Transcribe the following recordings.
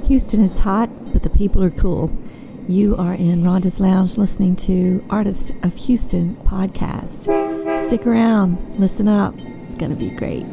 Houston is hot, but the people are cool. You are in Rhonda's Lounge listening to Artist of Houston podcast. Stick around, listen up. It's going to be great.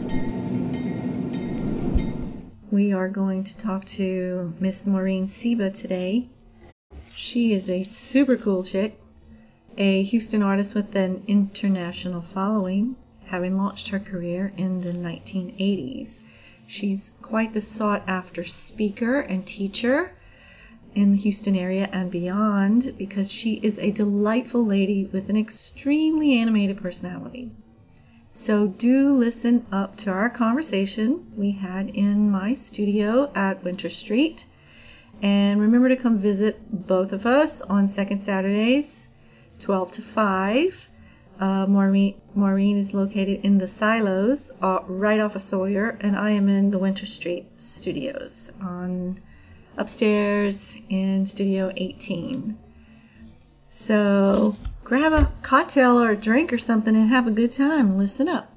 We are going to talk to Miss Maureen Seba today. She is a super cool chick, a Houston artist with an international following, having launched her career in the 1980s. She's quite the sought-after speaker and teacher in the Houston area and beyond because she is a delightful lady with an extremely animated personality. So do listen up to our conversation we had in my studio at Winter Street. And remember to come visit both of us on second Saturdays, 12 to 5. Maureen is located in the Silos, right off of Sawyer, and I am in the Winter Street studios, upstairs in Studio 18. So grab a cocktail or a drink or something and have a good time. Listen up.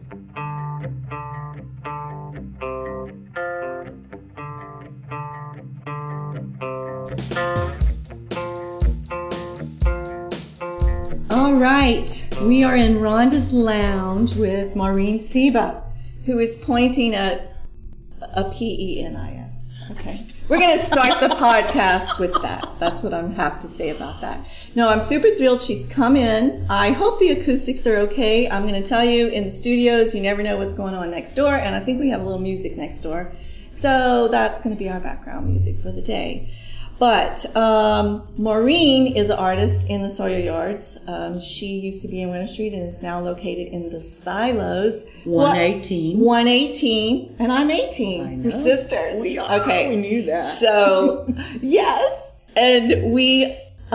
All right, we are in Rhonda's Lounge with Maureen Seba, who is pointing at a P-E-N-I-S. Okay. We're going to start the podcast with that. That's what I have to say about that. No, I'm super thrilled she's come in. I hope the acoustics are okay. I'm going to tell you, in the studios, you never know what's going on next door, and I think we have a little music next door. So that's going to be our background music for the day. But Maureen is an artist in the Sawyer Yards. She used to be in Winter Street and is now located in the Silos. 118. 118. And I'm 18. I know. We're sisters. We are. Okay. We knew that. So, yes. And we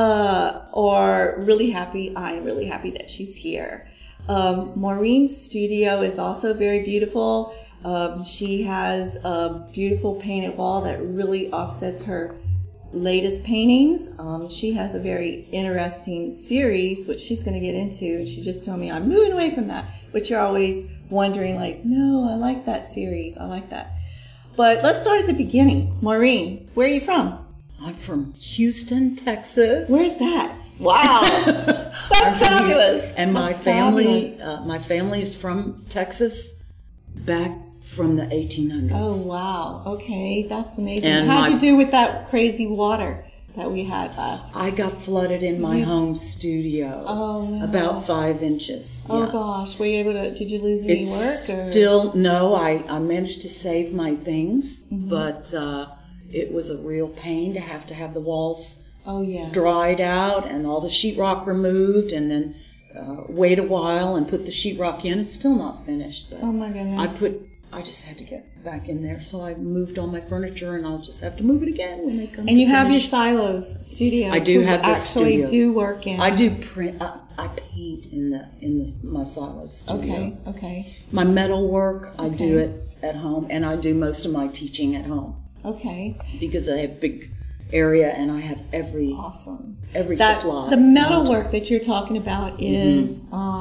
are really happy. I'm really happy that she's here. Maureen's studio is also very beautiful. She has a beautiful painted wall that really offsets her latest paintings. She has a very interesting series, which she's going to get into, and she just told me I'm moving away from that, which you're always wondering, like, no, I like that series. I like that. But let's start at the beginning. Maureen, where are you from? I'm from Houston, Texas. Where's that? Wow. That's fabulous. And my family is from Texas, back from the 1800s. Oh, wow. Okay, that's amazing. And how'd you do with that crazy water that we had last? I got flooded in my home studio. Oh, no. About 5 inches. Oh, yeah. gosh. Were you able to, did you lose any work? Or? Still, no, I managed to save my things, but it was a real pain to have the walls dried out and all the sheetrock removed, and then wait a while and put the sheetrock in. It's still not finished. But oh, my goodness. I just had to get back in there, so I moved all my furniture, and I'll just have to move it again when they come. And you have your Silos studio. I do have the studio. Actually, do work in. I do print. I paint in my Silos studio. Okay. My metal work, I do it at home, and I do most of my teaching at home. Okay. Because I have a big area, and I have every supply. The metal work that you're talking about is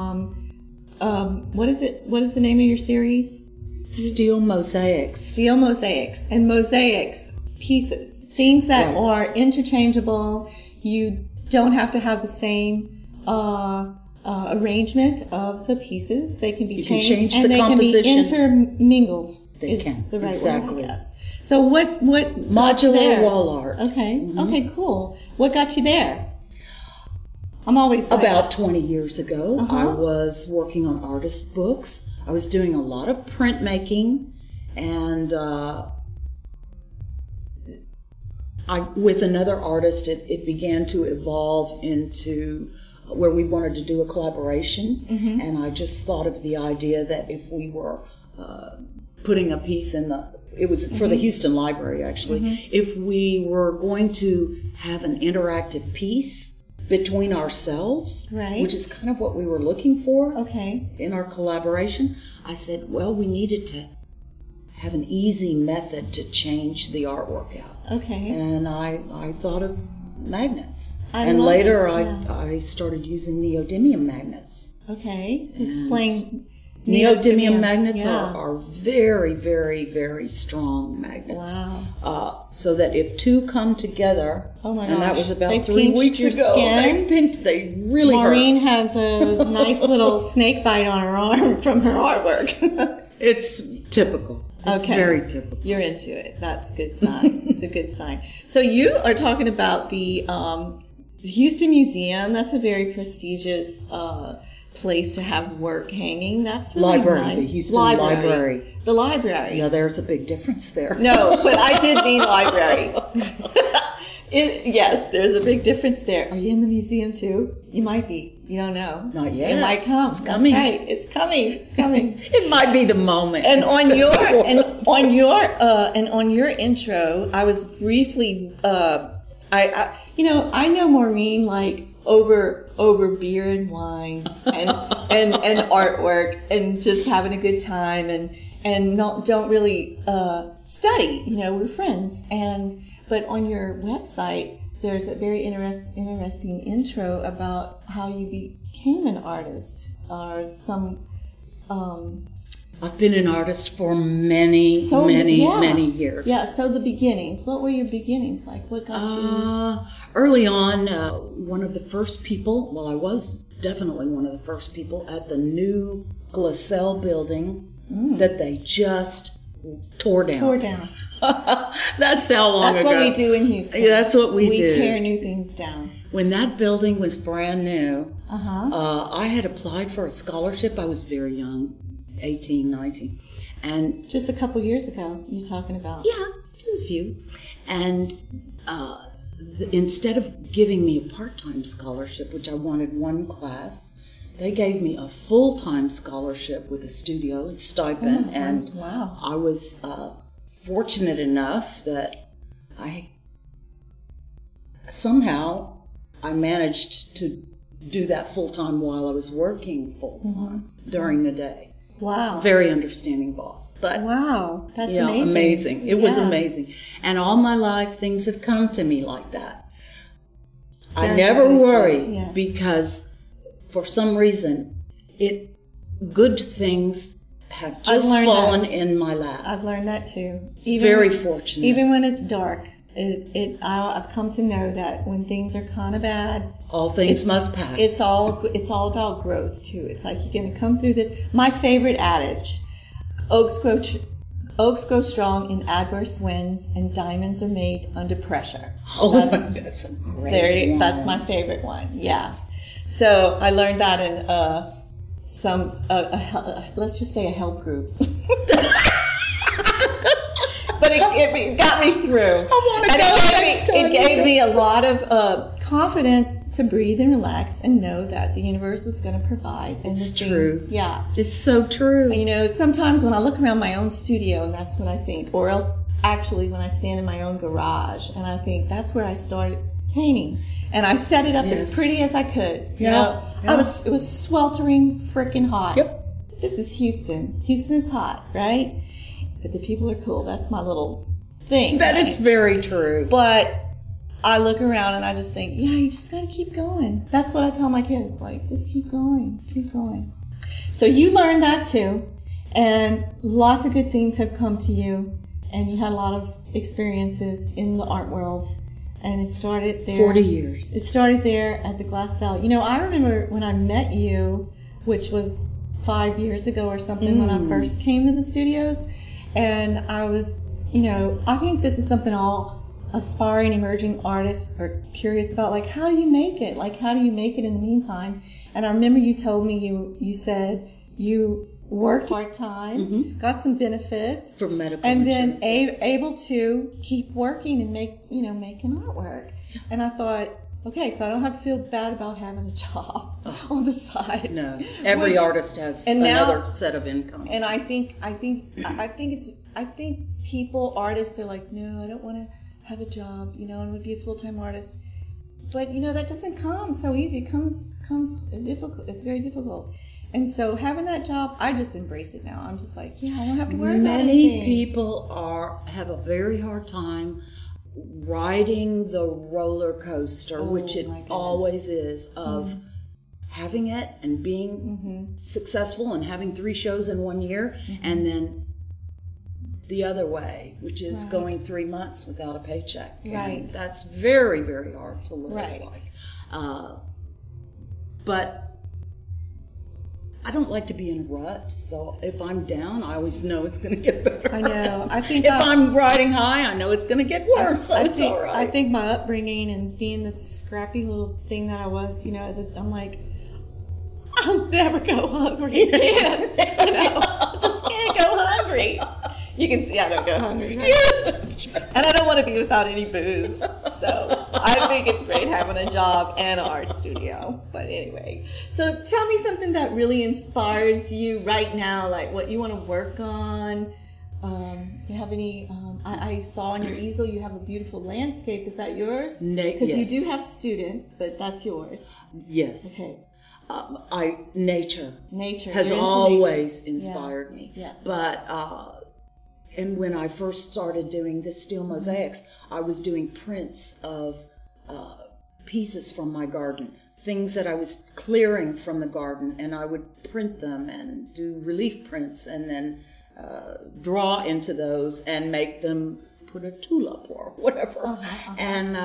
what is it? What is the name of your series? Steel mosaics. Steel mosaics. And mosaics, pieces, things that are interchangeable. You don't have to have the same arrangement of the pieces. They can be changed and they can be intermingled. They can. The right exactly. word, I guess. So what modular wall art. Okay. Okay, cool. What got you there? I'm always about 20 years ago. I was working on artist books. I was doing a lot of printmaking, and with another artist, it began to evolve into where we wanted to do a collaboration. And I just thought of the idea that if we were putting a piece in it was for the Houston Library, actually, if we were going to have an interactive piece between ourselves, which is kind of what we were looking for in our collaboration, I said, well, we needed to have an easy method to change the artwork out. And I thought of magnets. Later I started using neodymium magnets. Explain Neodymium magnets yeah. are very, very, very strong magnets. Wow. So that if two come together, Oh my and that gosh. was about They 3 pinched weeks your ago, skin? they really Maureen hurt. has a nice little snake bite on her arm from her artwork. It's typical. It's Okay. very typical. You're into it. That's a good sign. It's a good sign. So you are talking about the Houston Museum. That's a very prestigious place to have work hanging. That's really Library, nice. the Houston Library. The library. Yeah, there's a big difference there. No, but I did mean library. Yes, there's a big difference there. Are you in the museum too? You might be. You don't know. Not yet. It might come. It's coming. That's right. It's coming. It's coming. It might be the moment. And It's on your before. and on your intro, I was briefly I know Maureen like over beer and wine and artwork and just having a good time and don't really study. We're friends but on your website there's a very interesting intro about how you became an artist or some. I've been an artist for many years. Yeah, so the beginnings. What were your beginnings like? What got you? Early on, one of the first people, well, I was definitely one of the first people at the new Glassell building that they just tore down. That's how long That's ago. what we do in Houston. Yeah, that's what we do. We tear new things down. When that building was brand new, I had applied for a scholarship. I was very young, 18, 19. And Just a couple years ago, you're talking about. yeah, just a few. And instead of giving me a part-time scholarship, which I wanted one class, they gave me a full-time scholarship with a studio and stipend. And wow. I was fortunate enough that somehow I managed to do that full-time while I was working full-time during the day. Wow. Very understanding boss. But Wow. That's yeah, amazing. It was Yeah. amazing. And all my life, things have come to me like that. I Serendipitously, never worry yeah. because for some reason, good things have just learned fallen that. in my lap. I've learned that too. It's very fortunate. Even when it's dark, I've come to know that when things are kind of bad, all things must pass. it's all about growth too. It's like you're going to come through this. My favorite adage: oaks grow strong in adverse winds, and diamonds are made under pressure. That's a great one. That's my favorite one. Yes. So I learned that in let's just say a help group. But it got me through. I want to And go next time. it gave me a lot of confidence to breathe and relax and know that the universe was going to provide. And It's the things- true. Yeah. It's so true. Sometimes when I look around my own studio, and that's what I think, or else actually when I stand in my own garage, and I think that's where I started painting. And I set it up Yes. as pretty as I could. Yeah. It was sweltering freaking hot. Yep. This is Houston. Houston is hot, right? But the people are cool. That's my little thing. That right? is very true. But I look around and I just think, yeah, you just got to keep going. That's what I tell my kids. Like, just keep going. Keep going. So you learned that too. And lots of good things have come to you. And you had a lot of experiences in the art world. And it started there. 40 years. It started there at the Glassell. I remember when I met you, which was 5 years ago or something, when I first came to the studios. And I was, I think this is something all aspiring emerging artists are curious about. Like, how do you make it? Like, how do you make it in the meantime? And I remember you told me, you said you worked part-time, got some benefits. For medical and then insurance. able to keep working and making artwork. And I thought, okay, so I don't have to feel bad about having a job on the side. No, every artist has another set of income. And I think people, artists, they're like, no, I don't want to have a job, and I would be a full-time artist. But that doesn't come so easy. It comes difficult. It's very difficult. And so having that job, I just embrace it now. I'm just like, yeah, I don't have to worry about anything. Many people have a very hard time riding the roller coaster, which it my goodness. always is, of having it and being successful and having 3 shows in 1 year, and then the other way, which is going 3 months without a paycheck. Right. And that's very, very hard to live Right. like. But I don't like to be in a rut, so if I'm down, I always know it's going to get better. I know. I think if I'm riding high, I know it's going to get worse, so it's all right. I think my upbringing and being the scrappy little thing that I was, I'm like, I'll never go hungry again. I just can't go hungry. You can see I don't go hungry. Right? Yes, that's true. And I don't want to be without any booze. So I think it's great having a job and an art studio. But anyway, so tell me something that really inspires you right now, like what you want to work on. You have any, I saw on your easel you have a beautiful landscape. Is that yours? Because you do have students, but that's yours. Yes. Okay. Nature has You're into always nature. inspired me. Yes. But and when I first started doing the steel mosaics, I was doing prints of pieces from my garden, things that I was clearing from the garden, and I would print them and do relief prints, and then draw into those and make them put a tulip or whatever. And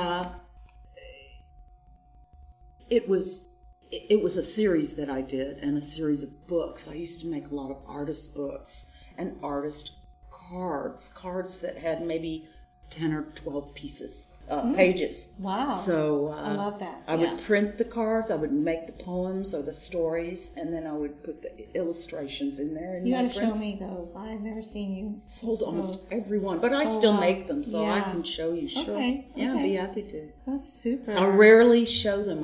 it was a series that I did, and a series of books. I used to make a lot of artist books and artist cards that had maybe 10 or 12 pages. Wow. So I love that. I would print the cards, I would make the poems or the stories, and then I would put the illustrations in there. You got to show me those. I've never seen you. Sold almost every one, but I still make them, so I can show you. Sure. Okay. Yeah, I'd be happy to. That's super. I rarely show them.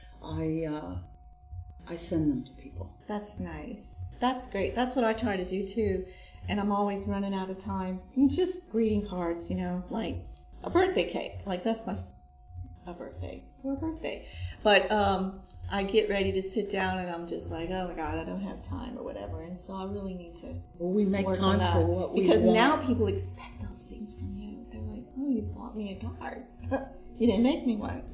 I send them to people. That's nice. That's great. That's what I try to do too. And I'm always running out of time. Just greeting cards, like a birthday cake. Like that's a birthday for a birthday. But I get ready to sit down and I'm just like, oh my God, I don't have time or whatever. And so I really need to we make work time on that. for what we Because want. now people expect those things from you. They're like, oh, you bought me a card. You didn't make me one.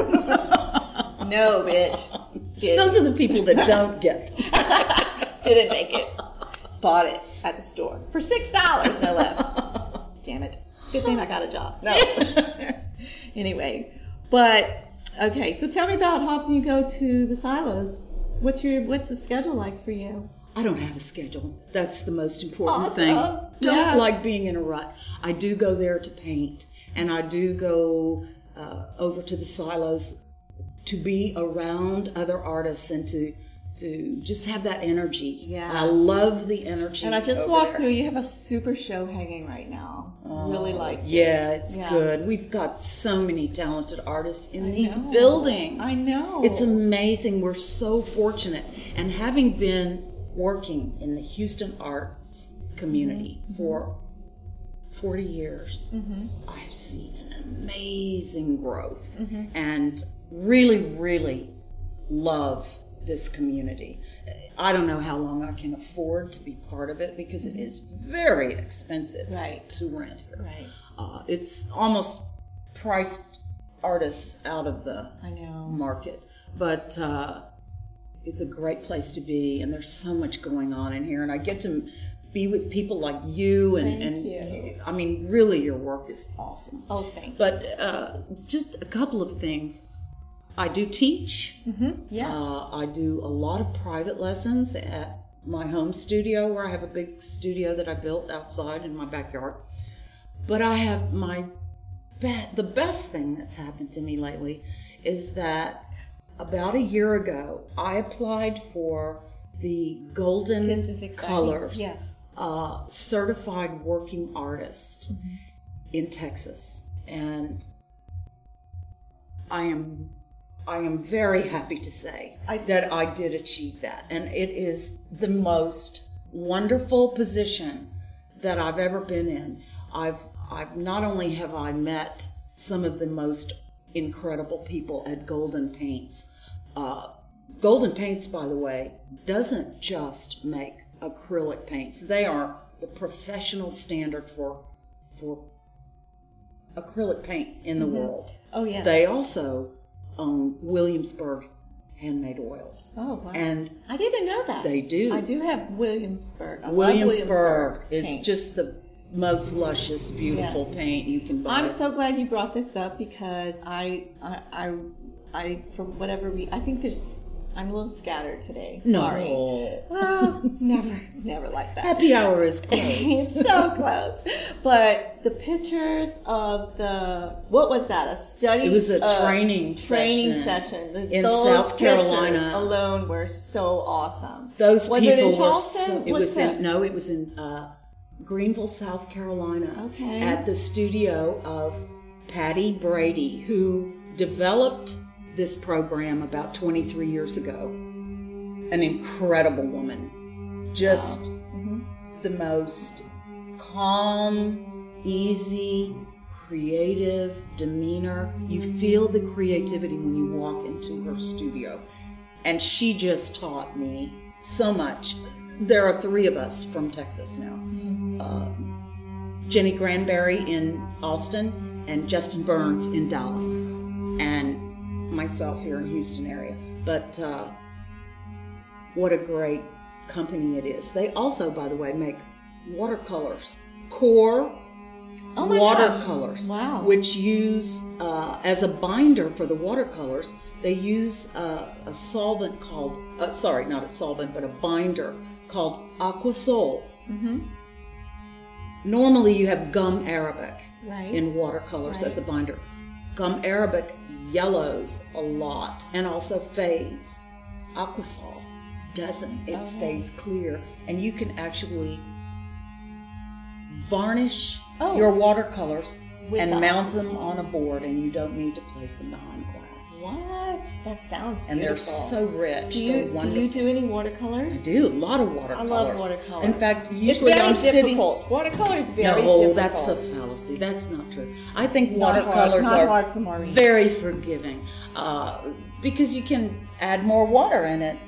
No, bitch. Those are the people that don't get them. Didn't make it. Bought it at the store for $6, no less. Damn it. Good thing I got a job. No. Anyway, but okay. So tell me about how often you go to the silos. What's the schedule like for you? I don't have a schedule. That's the most important Awesome. thing. Don't Yes. like being in a rut. I do go there to paint, and I do go over to the silos to be around other artists and to just have that energy. Yes. I love the energy. And I just over walked there. through. You have a super show hanging right now. Really like it. Yeah, it's Yeah. good. We've got so many talented artists in these know. buildings. I know. It's amazing. We're so fortunate. And having been working in the Houston arts community for 40 years, I've seen an amazing growth and really, really love this community. I don't know how long I can afford to be part of it because it is very expensive to rent here. Right. It's almost priced artists out of the market. But it's a great place to be, and there's so much going on in here. And I get to be with people like you, and you. I mean, really, your work is awesome. Oh, thank you. But just a couple of things. I do teach. Yes. I do a lot of private lessons at my home studio, where I have a big studio that I built outside in my backyard. But I have the best thing that's happened to me lately is that about a year ago, I applied for the Golden This is exciting. Colors Yes. Certified Working Artist in Texas. And I am very happy to say that I did achieve that. And it is the most wonderful position that I've ever been in. I've not only have I met some of the most incredible people at Golden Paints. Golden Paints, by the way, doesn't just make acrylic paints. They are the professional standard for acrylic paint in the world. Oh, yeah. They also own Williamsburg handmade oils. Oh, wow. And I didn't know that. they do. I do have Williamsburg. I love Williamsburg is paint. just the most luscious, beautiful Yes. paint you can buy. I'm so glad you brought this up because I for whatever reason, I think I'm a little scattered today. Sorry. No. Well, never like that. Happy hour is close. It's so close. But the pictures of what was that? A study? It was a training session. in Those South Carolina. pictures alone were so awesome. Those was people it in were Charleston? it was in Greenville, South Carolina, Okay. at the studio of Patty Brady, who developed this program about 23 years ago. An incredible woman. Just the most calm, easy, creative demeanor. You feel the creativity when you walk into her studio. And she just taught me so much. There are 3 of us from Texas now. Jenny Granberry in Austin and Justin Burns in Dallas. And myself here in Houston area. But what a great company it is. They also, by the way, make watercolors. Core Oh my watercolors. gosh. Wow. Which use, as a binder for the watercolors, they use a solvent called, sorry, not a solvent, but a binder called Aquasol. Mm-hmm. Normally you have gum arabic Right. in watercolors Right. as a binder. Gum arabic yellows a lot and also fades. Aquasol doesn't. It stays clear, and you can actually varnish Oh. your watercolors With and the mount them on a board, and you don't need to place them behind glass. What? That sounds And they're beautiful. so rich. Do They're you wonderful. do any watercolors? I do a lot of watercolors. I love watercolor. In fact, It's usually very I'm sitting. difficult. Watercolor is very No, difficult. that's a fallacy. That's not true. I think Not hard. watercolors Not are hard for Maureen. very forgiving because you can add more water in it.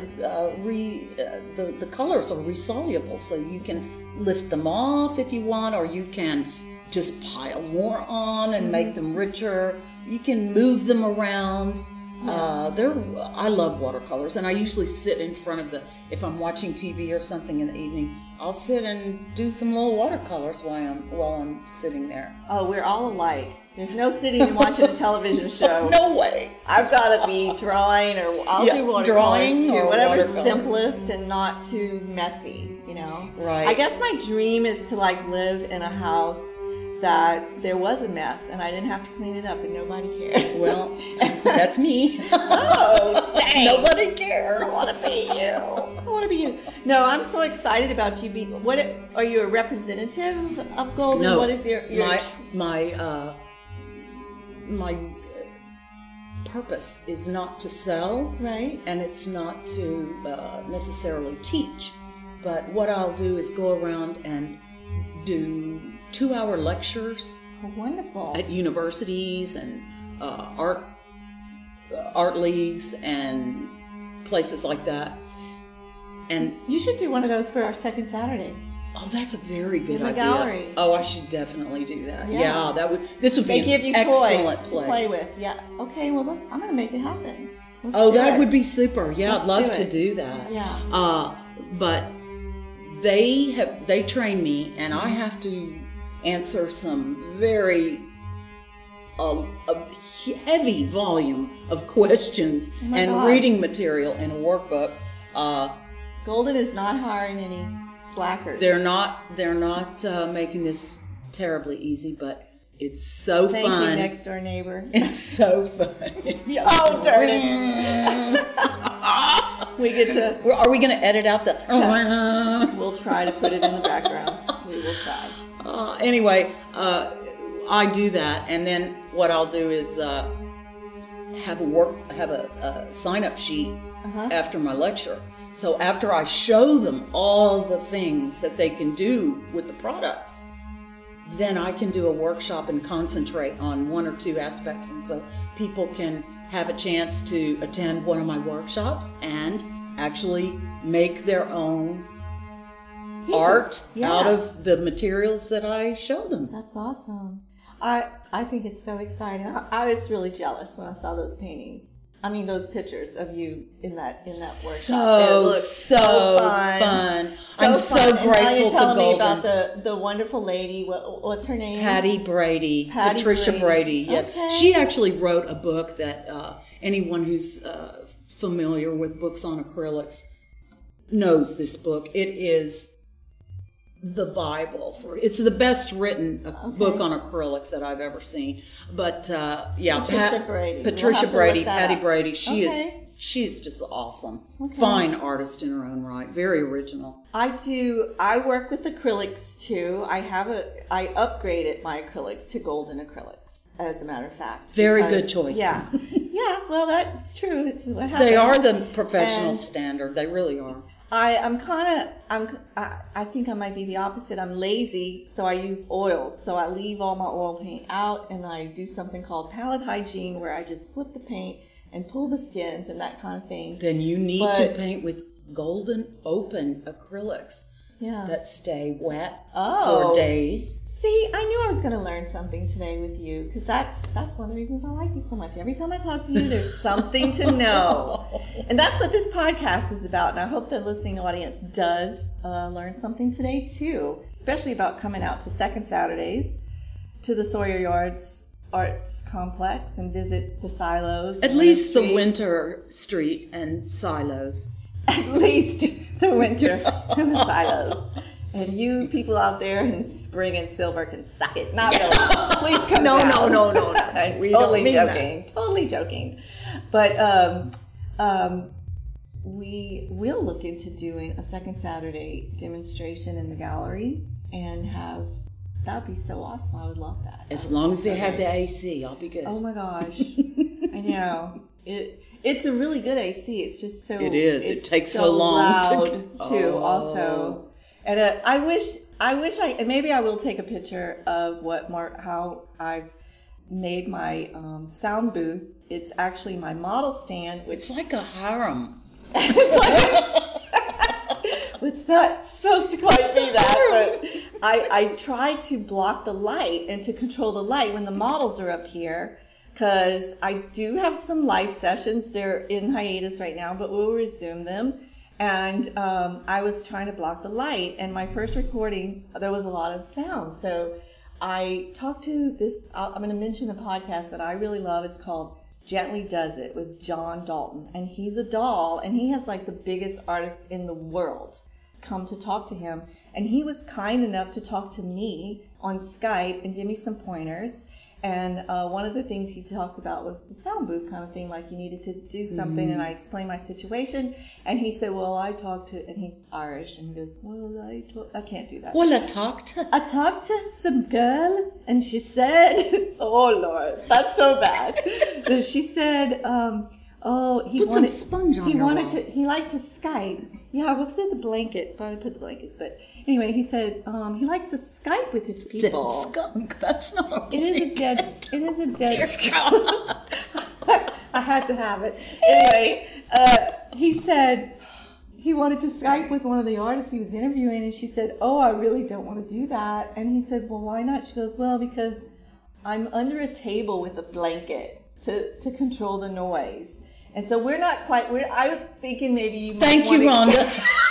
The colors are resoluble, so you can lift them off if you want, or you can just pile more on and make them richer. You can move them around. I love watercolors, and I usually sit in front of if I'm watching TV or something in the evening, I'll sit and do some little watercolors while I'm sitting there. Oh, we're all alike. There's no sitting and watching a television show. No way. I've got to be drawing, or I'll Yeah, do watercolors drawing too. or Whatever's watercolors. simplest and not too messy, you know? Right. I guess my dream is to live in a house that there was a mess and I didn't have to clean it up and nobody cared. Well, that's me. Oh, dang. Nobody cares. I want to be you. I want to be you. No, I'm so excited about you being. What are you, a representative of Golden? No, What is your my purpose is not to sell, right? and it's not to necessarily teach. But what I'll do is go around and do 2-hour lectures Oh, wonderful. at universities and art leagues and places like that. And You should do one of those for our second Saturday. oh, that's a very good In the idea. gallery. Oh, I should definitely do that. Yeah. This would They be give an you excellent toys place. to play with. Yeah. Okay. Well, I'm going to make it happen. Let's Oh, do that it. would be super. Yeah, Let's I'd love do to it. do that. Yeah. But they train me, and I have to answer some very a heavy volume of questions Oh my and God. reading material in a workbook. Golden is not hiring any slackers. They're not making this terribly easy, but it's so Thank fun. you, next door neighbor. It's so fun. Oh, darn it. We get to. Are we going to edit out the? We'll try to put it in the background. We will try. Anyway, I do that, and then what I'll do is have a sign-up sheet after my lecture. So after I show them all the things that they can do with the products, then I can do a workshop and concentrate on 1 or 2 aspects, and so people can have a chance to attend one of my workshops and actually make their own art Yeah. out of the materials that I show them. That's awesome. I think it's so exciting. I was really jealous when I saw those paintings. I mean, those pictures of you in that workshop. So fun. I'm so grateful and now you're to telling me Golden. about the wonderful lady. What's her name? Patty Brady. Patricia Brady. Yeah. Okay. She actually wrote a book that anyone who's familiar with books on acrylics knows this book. It is the Bible. It's the best written book on acrylics that I've ever seen. But Patricia Brady. Patricia Brady, Patty up. Brady. She's just awesome. Okay. Fine artist in her own right. Very original. I work with acrylics too. I upgraded my acrylics to Golden acrylics, as a matter of fact. Very good choice. Yeah. Yeah, well, that's true. It's what happens. They are the professional standard. They really are. I think I might be the opposite. I'm lazy, so I use oils. So I leave all my oil paint out, and I do something called palette hygiene, where I just flip the paint and pull the skins and that kind of thing. Then you need to paint with Golden Open acrylics that stay wet for days. See, I knew I was going to learn something today with you, because that's one of the reasons I like you so much. Every time I talk to you, there's something to know. And that's what this podcast is about. And I hope the listening audience does learn something today, too, especially about coming out to Second Saturdays to the Sawyer Yards Arts Complex and visit the silos. At least the Winter Street and silos. At least the winter and the silos. And you people out there in Spring and Silver can suck it. Not really. Please come down. No. I'm totally joking. But we will look into doing a Second Saturday demonstration in the gallery and that would be so awesome. I would love that. As long as they have the AC, I'll be good. Oh my gosh. I know. It's a really good AC. It's just so... It is. It takes so so long loud too, also. And maybe I will take a picture of how I've made my sound booth. It's actually my model stand. It's like a harem. It's not supposed to quite be that, but I try to block the light and to control the light when the models are up here, because I do have some live sessions. They're in hiatus right now, but we'll resume them. And I was trying to block the light. And my first recording, there was a lot of sound. So I talked to this, I'm going to mention a podcast that I really love. It's called Gently Does It with John Dalton. And he's a doll, and he has like the biggest artist in the world come to talk to him. And he was kind enough to talk to me on Skype and give me some pointers. And one of the things he talked about was the sound booth kind of thing, like you needed to do something. Mm-hmm. And I explained my situation. And he said, well, I talked to, and he's Irish, and he goes, well, I can't do that. Well, I talked to some girl, and she said, oh, Lord, that's so bad. She said, some sponge on he liked to Skype. Yeah, we'll put the blanket, probably put the blankets, but anyway, he said he likes to Skype with his people. Dead skunk. That's not a blanket. It is a dead skunk. I had to have it. Anyway, he said he wanted to Skype with one of the artists he was interviewing, and she said, oh, I really don't want to do that. And he said, well, why not? She goes, well, because I'm under a table with a blanket to control the noise. And so we're not quite, I was thinking maybe you might Thank you, Rhonda.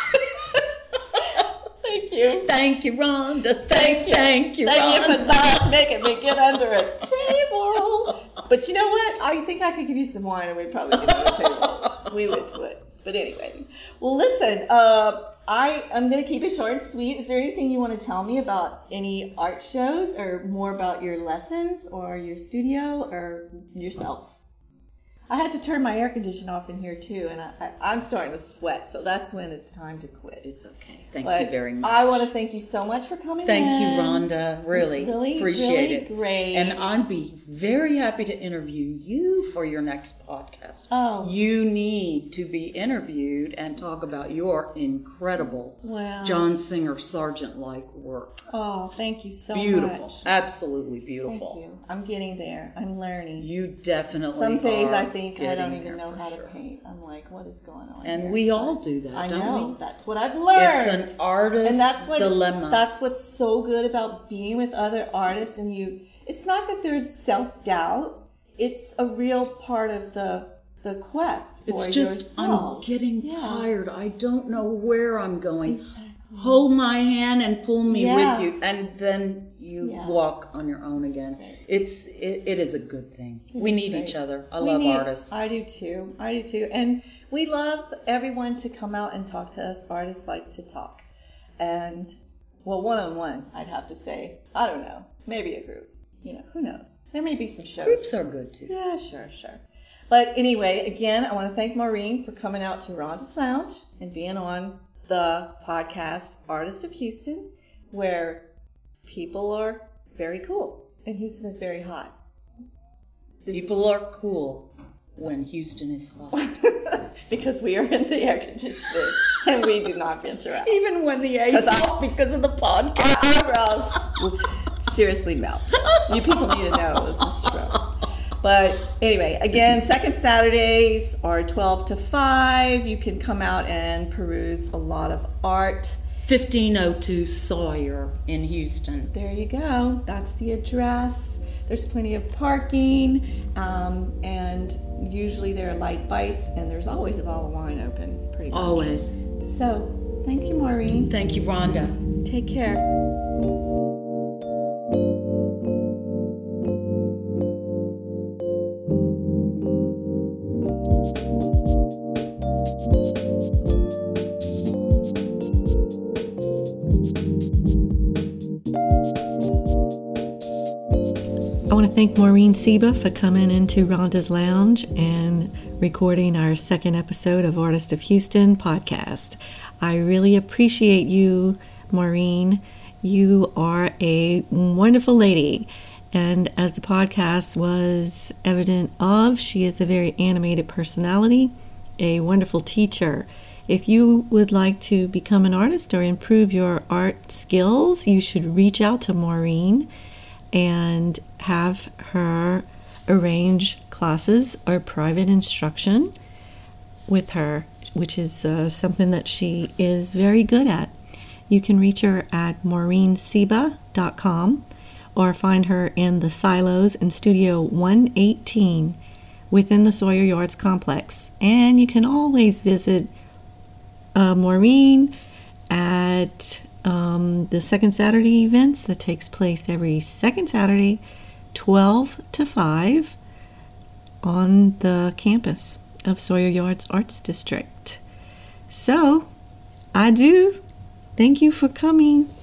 Thank you. Thank you, Rhonda. Thank you, Thank you Rhonda. for not making me get under a table. But you know what? I think I could give you some wine and we'd probably get under a table. We would do it. But anyway. Well, listen, I'm going to keep it short and sweet. Is there anything you want to tell me about any art shows or more about your lessons or your studio or yourself? I had to turn my air conditioner off in here too, and I'm starting to sweat, so that's when it's time to quit. It's okay. Thank you very much. I want to thank you so much for coming Thank you, Rhonda. Really appreciate it. Great. And I'd be very happy to interview you for your next podcast. Oh. You need to be interviewed and talk about your incredible John Singer Sargent-like work. Oh, thank you so beautiful. much. Absolutely beautiful. Thank you. I'm getting there. I'm learning. You definitely Some days are. I think I don't even know how to paint. I'm like, what is going on? And here? we all do that, don't we? That's what I've learned. It's an artist's dilemma. That's what's so good about being with other artists. And it's not that there's self-doubt. It's a real part of the the quest for It's just, yourself. I'm getting tired. I don't know where I'm going. Exactly. Hold my hand and pull me Yeah. with you. And then you walk on your own again. Right. It is a good thing. We need great. each other. I love artists. I do too. And we love everyone to come out and talk to us. Artists like to talk. And, well, one-on-one, I'd have to say. I don't know. Maybe a group. Who knows? There may be some shows. Groups are good too. Yeah, sure. But anyway, again, I want to thank Maureen for coming out to Rhonda's Lounge and being on the podcast Artist of Houston, where people are very cool and Houston is very hot. People are cool when Houston is hot. Because we are in the air conditioning and we do not venture out. Even when the AC off because of the podcast. Our eyebrows will seriously melt. You people need to know this is true. But anyway, again, second Saturdays are 12 to 5. You can come out and peruse a lot of art. 1502 Sawyer in Houston. There you go. That's the address. There's plenty of parking, and usually there are light bites, and there's always a bottle of wine open, pretty much. Always. So, thank you, Maureen. Thank you, Rhonda. Take care. I want to thank Maureen Seba for coming into Rhonda's Lounge and recording our second episode of Artist of Houston podcast. I really appreciate you, Maureen. You are a wonderful lady. And as the podcast was evident of, she is a very animated personality, a wonderful teacher. If you would like to become an artist or improve your art skills, you should reach out to Maureen and have her arrange classes or private instruction with her, which is something that she is very good at. You can reach her at maureenseba.com or find her in the Silos in Studio 118 within the Sawyer Yards complex. And you can always visit Maureen at the second Saturday events that takes place every second Saturday, 12 to 5 on the campus of Sawyer Yards Arts District. So, I do thank you for coming.